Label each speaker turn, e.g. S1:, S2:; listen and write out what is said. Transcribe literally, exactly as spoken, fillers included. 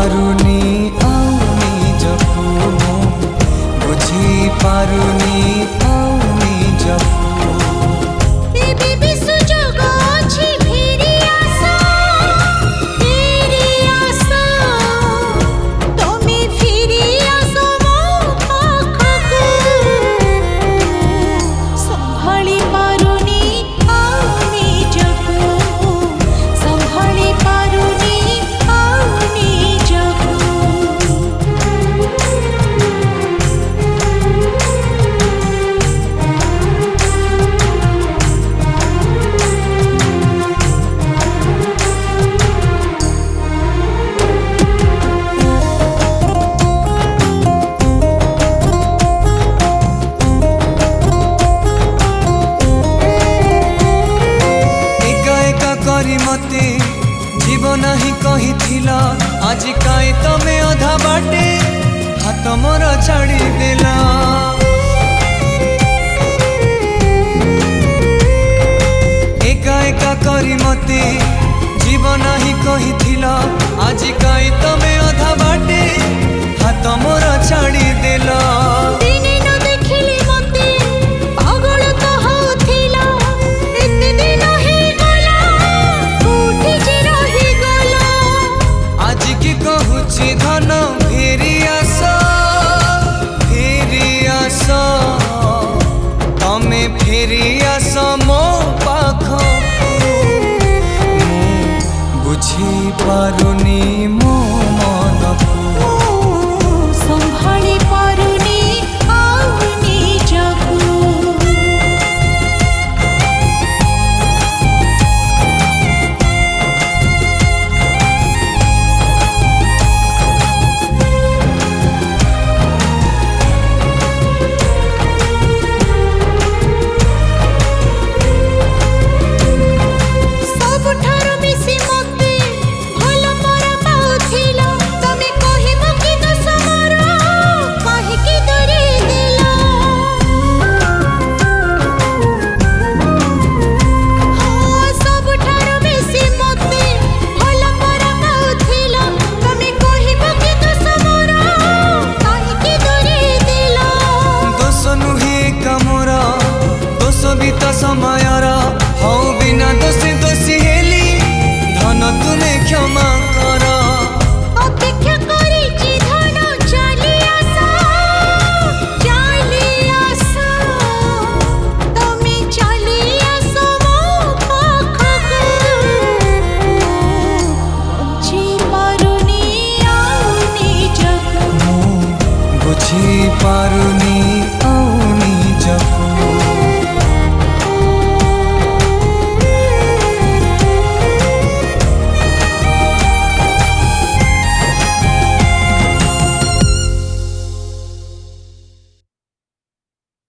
S1: पारुनी आउ निजकु बुझी पारुनी आउ निजकु मते जीवन ही कही थिला आज काई तमे अधा बाटे हाथ मोर छाड़ी देला एका एका करी मते जीवन ही कही थिला आज काई तमे अधा बाटे हाथ मोर छाड़ी देला धन फेरी आस फेरी आस तमे फेरी आस।